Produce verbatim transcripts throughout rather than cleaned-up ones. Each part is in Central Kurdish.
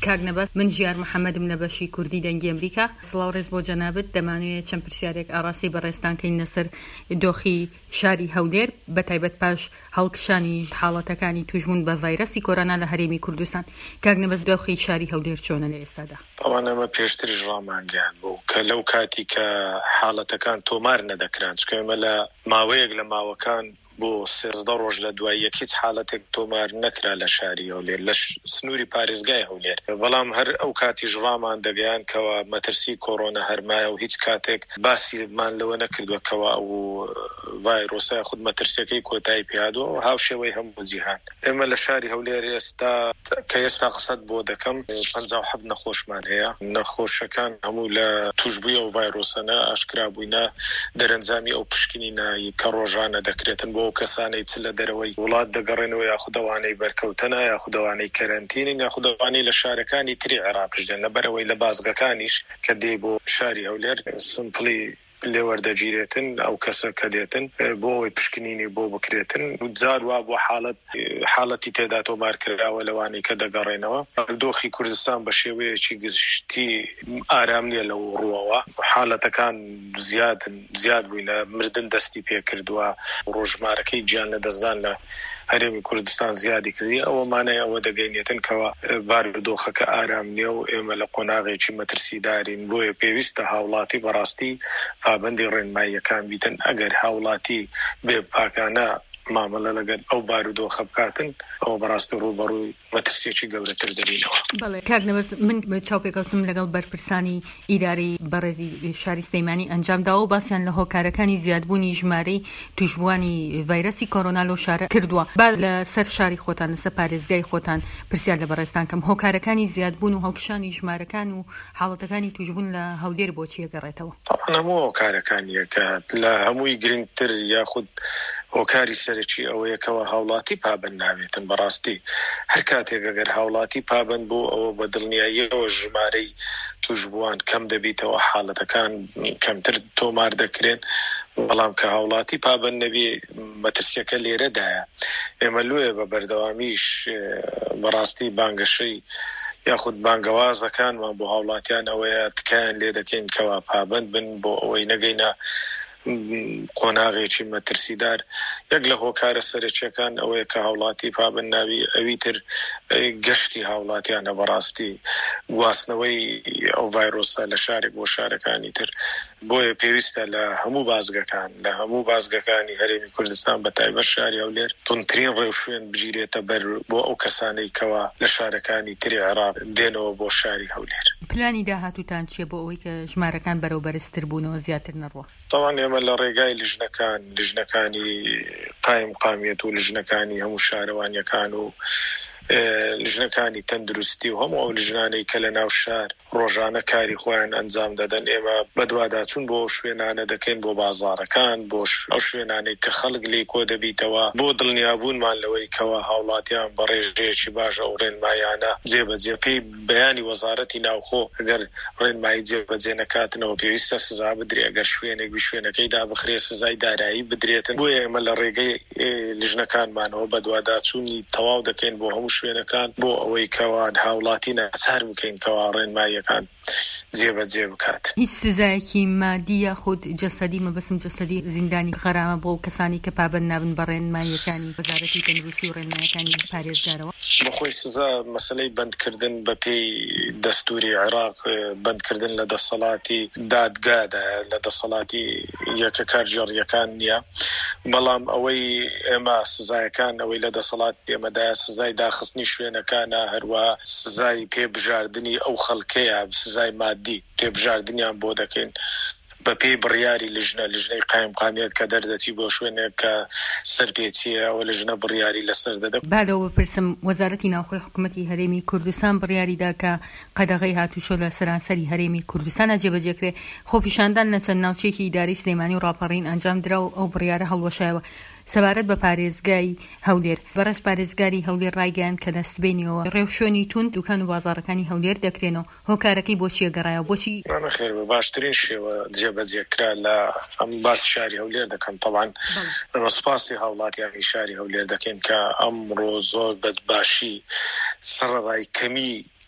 کاک نەبەست من ژیار محەممەدم لە بەشی کوردی دەنگی ئەمریکا. سڵاو ڕێز بۆ جەنابەت. دەمانوێت چەند پرسیارێک ئاڕاستی بەڕێستانکەین لەسەر دۆخی شاری هەولێر بە تایبەت پاش هەڵکشانی حاڵەتەکانی توشبوون بە ڤایرەسی کۆرۆنا لە هەرێمی کوردستان. کاک نەبەست دۆخی شاری هەولێر چۆنە لە ئێستادا؟ ئەوانەمە پێشتریش ڕامانگەیان بوو کە لەو کاتی کە حاڵەتەکان تۆمار نەدەکران، چکەمە لە ماوەیەک لە ماوەکان بۆ سێزدە ڕۆژ لە دوای هیچ حاڵەتێک تۆمار نەکرا لە شاری هەولێر لە سنووری پارێزگای هەولێر. بەڵام هەر ئەو کاتیش ڕامان دەگەیان کەوە مەترسی کۆرۆنا هەرمایە و هیچ کاتێک باسیمان لەوە نەکردووە کەوە ئەو ڤایرۆسە خود مەترسیەکەی کۆتایی پێهاتووە و هاوشێوەی هەموو جیهان. ئێمە لە شاری هەولێر ئێستا کە ئێستا قسەت بۆ دەکەم پەنجا و حەوت نەخۆشمان هەیە. نەخۆشەکان هەموو لە توشبووی ئەو ڤایرۆسەنە ئاشکرا بووینە دەرەنجامی ئەو پشکنینایی کە ڕۆژانە دەکرێتن بۆ کەسانەی چ لە دەرەوەی وڵات دەگەڕێنەوە یاخودەوانەی بەرکەوتنە یاخودەوانەی کەرەنتینن یاخودەوانەی لە شارەکانی تری عێراقش دێن لەبەرەوەی لە بازگەکانیش کە دێ بۆ شاری هەولێر سمپلی لێوەردەگیرێتن ئەو کەسە کە دێتن بۆ ئەوەی پشکنینی بۆ بکرێتن جار وا بۆ حاڵەت حاڵەتی تێدا تۆمار کراوە لەوانەی کە دەگەڕێنەوە. دۆخی کوردستان بە شێوەیەکی گشتی ئارام نییە لەو ڕووەوە. حاڵەتەکان زیادن زیاد بووینە مردن دەستی پێ کردووە. ڕۆژمارەکەی گیان لە دەستدان لە هەرێمی کوردستان زیادی کردی. ئەوە مانای ئەوە دەگەینێتن کەوە بارودۆخەکە ئارام نییە و ئێمە لە قۆناغێکی مەترسیدارین. بۆیە پێویستە هاوڵاتی بەڕاستی پابەندی ڕێنماییەکان بیتن. ئەگەر هاوڵاتی بێ پاکانە مامەڵە لەگەر ئەو بارودۆخە بکاتن ئەوە بەڕاستی ڕووبەڕووی مەترسیەکی گەورەتر دەبینەوە. بەڵێ کاک نەبەست من چاوپێکەوتم لەگەڵ بەرپرسانی ئیدارەی بەڕێزی شاری سلەیمانی ئەنجامداوە و باسییان لە هۆکارەکانی زیادبوونی ژمارەی توشبوانی ڤایرەسی کۆرۆنا لەو شارە کردووە. با لە سەر شاری خۆتان لەسەر پارێزگای خۆتان پرسیار لە بەڕێستان کەم هۆکارەکانی زیادبوون و هەڵکشانی ژمارەکان و حاڵەتەکانی توشبوون لە هەولێر بۆچی ئەگەڕێتەوە؟ هەموو هۆکارەکانیەکە لە هەمووی گرنگتر یاخود هۆکاری سەرەکی ئەوەیەکەوە هاوڵاتی پابند ناوێتن. بەڕاستی هەر کاتێک ئەگەر هاوڵاتی پابند بوو ئەوە بە دڵنیاییەوە ژمارەی توشبووان کەم دەبیتەوە، حاڵەتەکان کەمتر تۆمار دەکرێن. بەڵام کە هاوڵاتی پابند نەبێ مەترسیەکە لێرەدایە. ئێمە لێ بە بەردەوامیش بەڕاستی بانگەشەی یاخود بانگەوازەکانمان بۆ هاوڵاتیان ئەوەیە تکایان لێ دەکەین کەوا پابند بن بۆ ئەوەی نەگەینە قۆناغێکی مەترسیدار. یەک لە هۆکارە سەرچیەکان ئەوەیە کە هاوڵاتی پابند ناوی ئەوی تر گەشتی هاوڵاتیانە بەڕاستی گواستنەوەی ئەو ڤایرۆسە لە شارێک بۆ شارەکانی تر. بۆیە پێویستە لە هەموو بازگەکان لە هەموو بازگەکانی هەرێمی کوردستان بە تایبەت شاری هەولێر تونترین ڕێوشوێن بگیرێتە بەر بۆ ئەو کەسانەی کەوا لە شارەکانی تری عێراق دێنەوە بۆ شاری هەولێر. پلانی داهاتووتان چییە بۆ ئەوەی کە ژمارەکان بەرەو بەرزتر بوونەوە زیاتر نەڕوە؟ تاوان ئێمە لە ڕێگای لژنەکان لژنەکانی قایم قامیەت و لژنەکانی هەموو شارەوانیەکان و لژنەکانی تەندروستی و هەموو ئەو لژنانەی کە لە ناو شار ڕۆژانە کاری خۆیان ئەنجام دەدەن ئێمە بەدواداچوون بۆ شوێنانە دەکەین بۆ بازاڕەکان بۆ ئەو شوێنانەی کە خەڵک لێ کۆ دەبیتەوە بۆ دڵنیابوونمان لەوەی کەوا هاوڵاتیان بە ڕێژەیەکی باشە و ڕێنمایانە جێبەجێ پێی بەیانی وەزارەتی ناوخۆ ئەگەر ڕێنمایی جێبەجێ نەکاتنەوە پێویستە سزا بدرێ. ئەگەر شوێنێک شوێنەکەی دابخرێ سزای دارایی بدرێتن. بۆیە ئێمە لە ڕێگەی لژنەکانمانەوە بەدواداچوونی تەواو دەکەین بۆ هەموو شوێنەکان بۆ ئەوەی کەوا هاوڵاتی ناچار بکەین کەوا ڕێنماییەکان جێبەجێ بکات. هیچ سزایەکی مادی یاخود جەسەدی مەبەستم جەسەدی زیندانی غەرامە بۆ کەسانی کە پابند نابن بە ڕێنماییەکانی وەزارەتی تەندروستی و ڕێنماییەکانی پارێزگارەوە؟ بەخۆی سزا مەسەلەی بەندکردن بە پێی دەستوری عێراق بەندکردن لە دەسەڵاتی دادگادە لە دەسەڵاتی یەکە کارژێڕیەکان نییە. بەڵام ئەوەی ئێمە سزایەکان ئەوەی لە دەسەڵات ئێمەدایە سزای داخستنی شوێنەکانە هەروە سزای پێبژاردننی ئەو خەڵکەیە سزای مادی پێبژاردنیان بۆ دەکەین بە پێی بڕیاری لژنە لژنەی قایم قامیەت کە دەردەچی بۆ شوێنێک کە سەرپێچیە ئەوە لژنە بڕیاری لەسەر دەدە. بعدەوە بپرسم وەزارەتی ناوخۆی حکوومەتی هەرێمی کوردستان بڕیاریدا کە قەدەغەی هاتووشۆ لە سەرانسەری هەرێمی کوردستانە جێبەجێکرێ. خۆپیشاندان لە چەند ناوچەیەکی ئیداری سلەیمانی و ڕاپەڕین ئەنجام درا و ئەو بڕیارە هەڵوەشایەوە. سەبارەت بە پارێزگای هەولێر بەڕێز پارێزگاری هەولێر ڕایگەیان کە لە سبەینەوە ڕێوشۆنی تون دوکان و بازاڕەکانی هەولێر دەکرێنەوە. هۆکارەکەی بۆچی گەڕایەوە؟ بۆچی خێر باشترین شێوە جێبەجێکرا لە ئەم باس شاری هەولێر دەکەن. طبعاً سوپاسی هاوڵاتیانی شاری هەولێر دەکەین کە ئەمڕۆ زۆر بەدباشی سەرڕای کەمی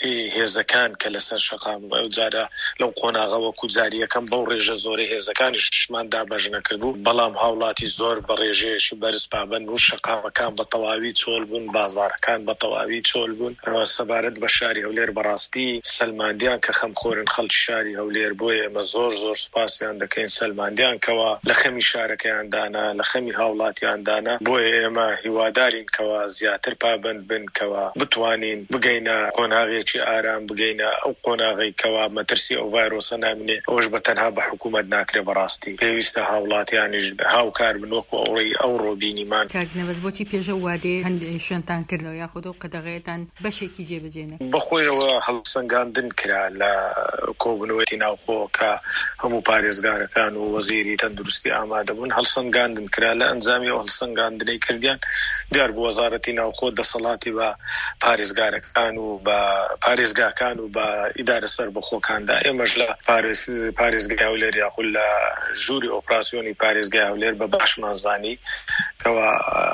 هێزەکان کە لەسەر شەقام جارە لەو قۆناغە وەکو جاریەکەم بەو ڕێژە زۆری هێزەکانیشمان دابەش نەکردبوو بەڵام هاوڵاتی زۆر بە ڕێژەیەشی بەرز پابند بوو شەقامەکان بە تەواوی چۆل بوون بازارەکان بە تەواوی چۆل بوون سەبارەت بە شاری هەولێر بەڕاستی سەلماندیان کە خەمخۆرن خەڵکی شاری هەولێر بۆ ئێمە زۆر زۆر سوپاسیان دەکەین سەلماندیان کەوا لە خەمی شارەکەیاندانا لە خەمی هاوڵاتیاندانا بۆیە ئێمە هیوادارین کەوا زیاتر پابند بن کەوا بتوانین بگەینە قۆناغێکی ئارام بگەینە ئەو قۆناغی کەوا مەترسی ئەو ڤایرۆسە نامنێ ئەوش بە تەنها بە حکوومەت ناکرێ بەڕاستی پێویستە هاوڵاتیانیش هاوکار بن وەکو ئەوڕێی ئەو ڕۆبینیمان کاکنەبەس بۆچی پێشە وادێ هەندێک شوێنتان کردەوە یاخود ئەو قەدەغەیەتان بەشێکی جێبەجێنە بەخۆیەوە هەڵسەنگاندن کرا لە کۆبنەوەی ناوخۆ کە هەموو پارێزگارەکان و وەزیری تەندروستی ئامادەبوون هەڵسەنگاندن کرا لە ئەنجامی ئەو هەڵسەنگاندنەی کردیان دیار بۆ وەزارەتی ناوخۆ دەسەڵاتی بە پارێزگارەکان و بە پارێزگاکان و بە ئیدارە سەربەخۆکاندا ئێمەش لە پارێزگای هەولێر یاخود لە ژووری ئۆپراسیۆنی پارێزگای هەولێر بە باشمان زانی کەوا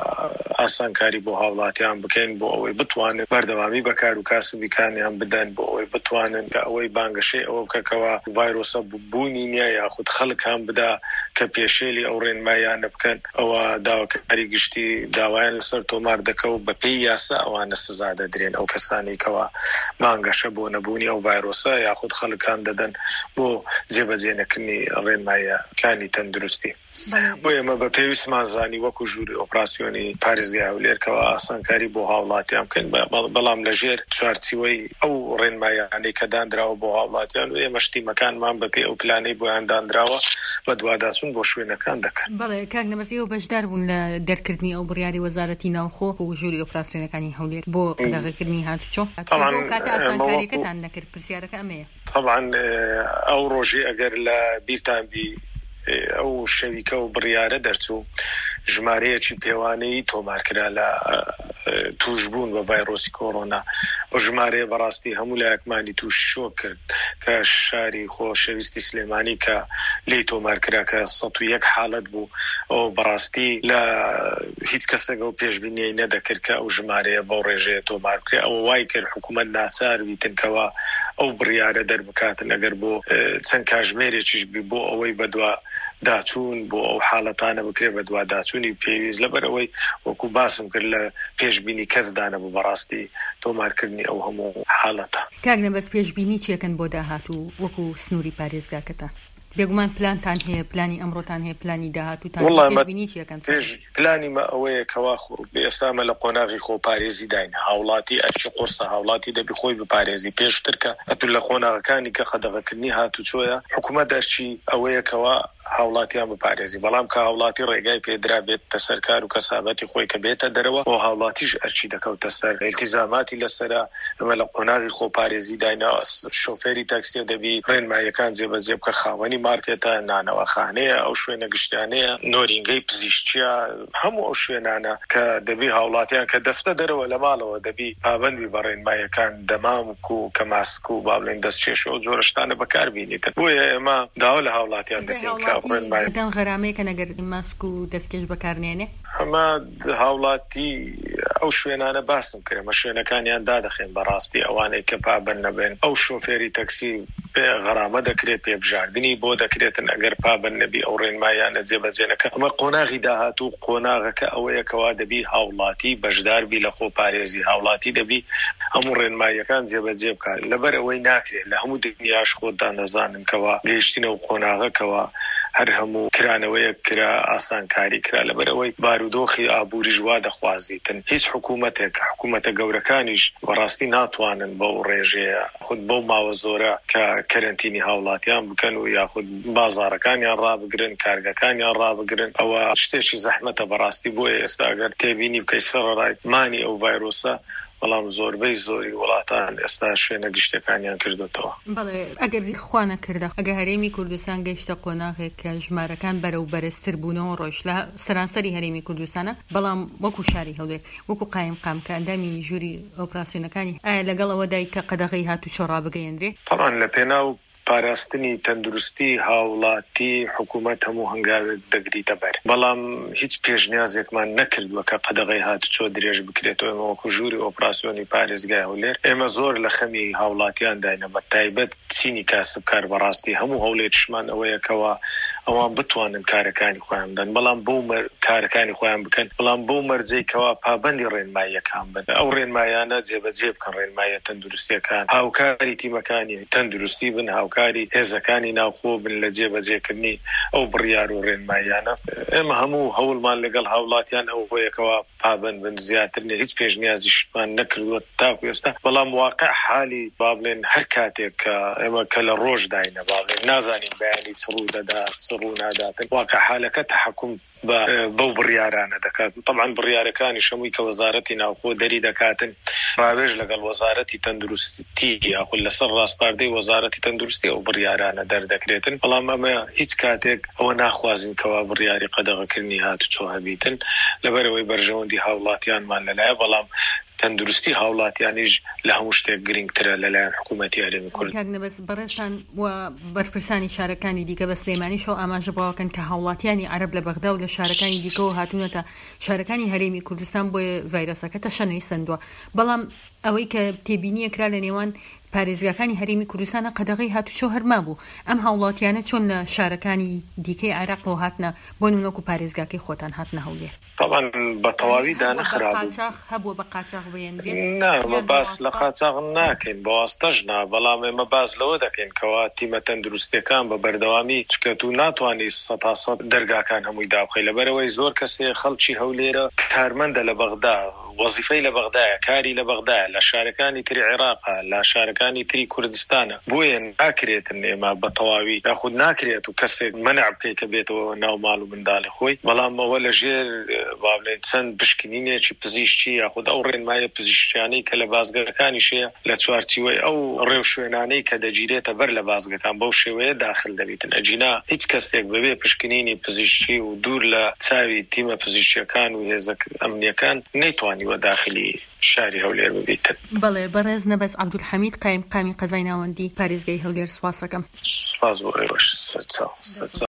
ئاسانکاری بۆ هاوڵاتیان بکەین بۆ ئەوەی بتوانن بەردەوامی بەکار و کاسبیکانیان بدەن بۆ ئەوەی بتوانن کە ئەوەی بانگەشەی ئەوە بکەکەوە ڤایرۆسە بوونی نییە یاخود خەڵکان بدا کە پێشێلی ئەو ڕێنمایانە بکەن ئەوە داواکاری گشتی داوایان لەسەر تۆمار دەکەوت بە پێی یاسا ئەوانە سزا دەدرێن ئەو کەسانی کەوا بانگەشە بۆ نەبوونی ئەو ڤایرۆسە یاخود خەڵکان دەدەن بۆ جێبەجێنەکردنی ڕێنمایەکانی تەندروستی بۆ ئێمە بە پێویستمان زانی وەکو ژووری ئۆپراسیۆنی پارێزگای هەولێر کەوا ئاسانکاری بۆ هاوڵاتیان بکەن بەڵام لەژێر چوارچیوەی ئەو ڕێنمایانەی کە دانراوە بۆ هاوڵاتیان و ئێمە شتیمەکانمان بە پێی ئەو پلانەی بۆیان دانراوە بە دوواداچوون بۆ شوێنەکان دەکەن. بەڵێ کاکنەبەس ئێوە بەشدار بوون لە دەرکردنی ئەو بڕیاری وەزارەتی ناوخۆ و ژووری ئۆپراسیۆنەکانی هەولێر بۆ قەدەغەکردنی هاتوچۆ کاتە ئاسانکاریەکەتان نەکرد پرسیارەکە ئەمەیە. طبعا ئەو ڕۆژی ئەگەر لە بیرتان بی ئەو شەویکە و بڕیارە دەرچوو ژمارەیەکی پێوانەی تۆمارکرا لە توشبوون بە ڤایرۆسی کۆڕۆنا ئەو ژمارەیە بەڕاستی هەموو لایەکمانی توش شۆ کرد کە شاری خۆشەویستی سلێمانی کە لی تۆمارکرا کە سەد و یەک حاڵەت بوو ئەو بەڕاستی لە هیچ کەسێک ئەو پێشبینیەی نەدەکرد کە ئەو ژمارەیە بەو ڕێژەیە تۆمارکرێ ئەوە وای کرد حکوومەت ناچار بیتنکەوە ئەو بڕیارە دەربکاتن ئەگەر بۆ چەند کاژمێرێکیش بی بۆ ئەوەی بەدوا داچوون بۆ ئەو حاڵەتانە بکرێ بە دوا داچوونی پێویست لەبەرەوەی وەکو باسم کرد لە پێشبینی کەسدانە بوو بەڕاستی تۆمارکردنی ئەو هەموو حاڵەتە. کاکنەبەس پێشبینی چێکن بۆ داهاتوو وەکو سنووری پارێزگاکەتان بێگومان پلانتان هەیە پلانی ئەمڕۆتان هەیە پلانی داهاتووتان پێشبینی چێکن؟ پلانی مە ئەوەیە کەوا ئێستامە لە قۆناغی خۆپارێزی داین هاوڵاتی ئەرچی قورسە هاوڵاتی دەبی خۆی بپارێزی پێشتر کە ئەتون لە قۆناغەکانی کە قەدەغەکردنی هاتوچۆیە حکوومەت دەرچی ئەوەیە کەوا هاوڵاتیان بپارێزی بەڵام کە هاوڵاتی ڕێگای پێدرا بێتە سەر کار و کەسابەتی خۆی کە بێتە دەرەوە بۆ هاوڵاتیش ئەرچی دەکەوتە سەر ئیلتیزاماتی لەسەرە ئەمە لە قۆناغی خۆپارێزی داینە شۆفێری تاکسیە دەبی ڕێنمایەکان جێبەجێ بکە خاوەنی مارکێتە نانەوەخانەیە ئەو شوێنە گشتیانەیە نۆرینگەی پزیشکیە هەموو ئەو شوێنانە کە دەبی هاوڵاتیان کە دەفتە دەرەوە لە ماڵەوە دەبی پابەندی بە ڕێنمایەکان دەمامک و کە ماسک و با بڵێن دەستچێش و جۆرە شتانە بەکاربینیتن بۆیە ئێمە داوا لە هاوڵاتیان دەکەین دەن غەرامەیەکە نەگەر ماسک و دەستکێش بەکارنێنێ ئەمە هاوڵاتی ئەو شوێنانە باسم کردمە شوێنەکانیان دادەخێن بەڕاستی ئەوانەی کە پابەند نەبێن ئەو شۆفێری تەکسی غەرامە دەکرێت پێبژاردننی بۆ دەکرێتن ئەگەر پابەند نەبی ئەو ڕێنمایانە جێبەجێنەکە ئەمە قۆناغی داهاتوو قۆناغەکە ئەوەیەکەوا دەبی هاوڵاتی بەشداربی لە خۆپارێزی هاوڵاتی دەبی هەموو ڕێنمایەکان جێبەجێ بکات لەبەر ئەوەی ناکرێت لە هەموو دنیاش خۆتان دەزانن کەوا گەیشتینە و قۆناغەکەوە هەر هەموو کرانەوەیە کرا ئاسانکاری کرا لەبەرەوەی بارودۆخی ئابووری ژوا دەخوازیتن هیچ حکوومەتێک حکوومەتە گەورەکانیش بەڕاستی ناتوانن بەو ڕێژەیە خود بەو ماوە زۆرە کە کەرەنتینی هاوڵاتیان بکەن و یاخود بازارەکانیان ڕابگرن کارگەکانیان ڕابگرن ئەوە شتێکی زەحمەتە بەڕاستی بۆیە ئێستا ئەگەر تێبینی بکەی سەرڕای مانی ئەو ڤایرۆسە بەڵام زۆربەی زۆری وڵاتان ئێستا شوێنە گشتەکانیان کردوتەوە. بەڵێ ئەگەر خوا نەکردە ئەگە هەرێمی کوردستان گەیشتە قۆناغێک کە ژمارەکان بەرەو بەرزتر بوونەوە ڕۆژ لە سەرانسەری هەرێمی کوردستانە بەڵام وەکو شاری هەولێر وەکو قایم قام کە ئەندامی ژووری ئۆپراسیۆنەکانی ئایا لەگەڵ ئەوەدای کە قەدەغەی هاتوچۆ ڕابگەیەندرێ؟ طبعاً لە پێناو پاراستنی تەندروستی هاوڵاتی حکوومەت هەموو هەنگاوێک دەگریتە بەر، بەڵام هیچ پێشنیازێکمان نەکردووە کە قەدەغەی هاتوچۆ درێژ بکرێتەوە. ئێمە وەکو ژووری ئۆپراسیۆنی پارێزگای هەولێر ئێمە زۆر لە خەمی هاوڵاتیان داینە، بە تایبەت چینی کاسبکار بەڕاستی هەموو هەولێرشمان ئەوەیەکەوە ئەوان بتوانن کارەکانی خۆیان بدەن، بەڵام بەو کارەکانی خۆیان بکەن، بەڵام بەو مەرجەیەکەوە پابەندی ڕێنماییەکان بن. ئەو ڕێنمایانە جێبەجێ بکەن، ڕێنمایە تەندروستیەکان، هاوکاری تیمەکانی تەندروستی بن، هاوکاری هێزەکانی ناوخۆ بن لە جێبەجێکردنی ئەو بڕیار و ڕێنمایانە. ئێمە هەموو هەوڵمان لەگەڵ هاوڵاتیان ئەو هۆیەکەوە پابەند بن، زیاتر نێ، هیچ پێشنیازیشمان نەکردووە تاکو ئێستا. بەڵام واقع حالی با بڵێن هەر کاتێک کە ئێمە کە لە ڕۆژ داینە با بڵێن نازانین بەیانی چ ڕوو دەدا چ ڕوو ناداتن، واقع حالەکە تەحەکوم بەو بڕیارانە دەکات. طبعا بڕیارەکانی شەمووی کە وەزارەتی ناوخۆ دەری دەکاتن ڕاوێژ لەگەڵ وەزارەتی تەندروستی یاخود لەسەر ڕاستپاردەی وەزارەتی تەندروستی ئەو بڕیارانە دەردەکرێتن، بەڵام ئەمە هیچ کاتێک ئەوە ناخوازین کەوا بڕیاری قەدەغەکردنی هاتوچۆ هەبیتن لەبەرەوەی بەرژەوەندی هاوڵاتیانمان لەلایە، بەڵام تەندروستی هاوڵاتیانیش لە هەموو شتێک گرنگترە لەلایەن حکوومەتی هەرێمی کورد. کاکنەبەس بەڕێستان و بەرپرسانی شارەکانی دیکە بە سلێمانیشەوە ئاماژە بڵاوکەن کە هاوڵاتیانی عەرەب لە بەغدا و لە شارەکانی دیکەوە هاتوونەتە شارەکانی هەرێمی کوردستان بۆیە ڤایرۆسەکە تەشەنەی سندووە، بەڵام ئەوەی کە تێبینیە کرا لە نێوان پارێزگاکانی هەرێمی کوردستانە قەدەغەی هاتوچۆ هەرما بوو. ئەم هاوڵاتیانە چۆن لە شارەکانی دیکەی عێراقەوە هاتنە بۆ نمونەکو پارێزگاکەی خۆتان هاتنە هەولێر؟ طبعا بە تەواوی دانەخرا بوو. قاچاغ هەبووە بە قاچاغ بێنرێت؟ نا، ئەمە باس لە قاچاغ ناکەین، بە واستەش نا، بەڵام ئێمە باس لەوە دەکەین کەوا تیمە تەندروستیەکان بە بەردەوامی چکەت و ناتوانێت سەد تا سەد دەرگاکان هەمووی دابخەی، لەبەرەوەی زۆر کەسێ خەڵکی هەولێرە کارمەندە لە بەغدا، وەزیفەی لە بەغدایە، کاری لە بەغدایە، لە شارەکانی تری عێراقە، لە شارەکانی تری کوردستانە، بۆیە ناکرێتن ئێمە بە تەواوی یاخود ناکرێت و کەسێک مەنع بکەی کە بێتەوە ناو ماڵ و منداڵی خۆی، بەڵام ئەوە لە ژێر با بڵێن چەند پشکنینێکی پزیشکی یاخود ئەو ڕێنمایە پزیشکیانەی کە لە بازگەکانی شەیە لە چوارچیوەی ئەو ڕێو شوێنانەی کە دەگیرێتە بەر لە بازگەکان بەو شێوەیە داخل دەبێتن. ئەجینا هیچ کەسێک بەبێ پشکنینی پزیشکی و دوور لە چاوی تیمە پزیشکیەکان و هێزە ئەمنیەکان نەیتوانیوە داخلی شاری هەولێر ببیتن. بەڵێ بەڕێز نەبەس عەبدولحەمید قایم قامی قەزای ناوەندی پارێزگای هەولێر، سوپاس دەکەم. سپاس بۆ ئێوەش. سەرچاو.